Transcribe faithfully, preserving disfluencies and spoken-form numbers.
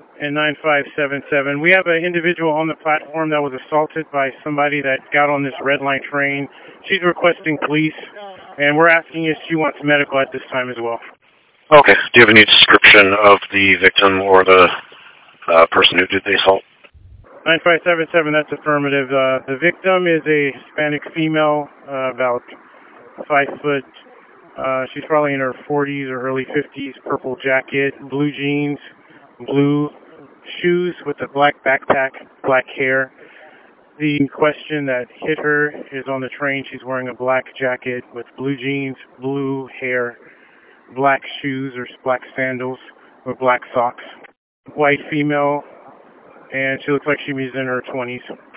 and nine five seven seven. We have an individual on the platform that was assaulted by somebody that got on this red line train. She's requesting police, and we're asking if she wants medical at this time as well. Okay. Do you have any description of the victim or the uh, person who did the assault? nine five seven seven, that's affirmative. Uh, the victim is a Hispanic female, uh, about five foot. Uh, she's probably in her forties or early fifties. Purple jacket, blue jeans, blue shoes with a black backpack, black hair. The question that hit her is on the train. She's wearing a black jacket with blue jeans, blue hair, black shoes or black sandals or black socks. White female, and she looks like she was in her twenties.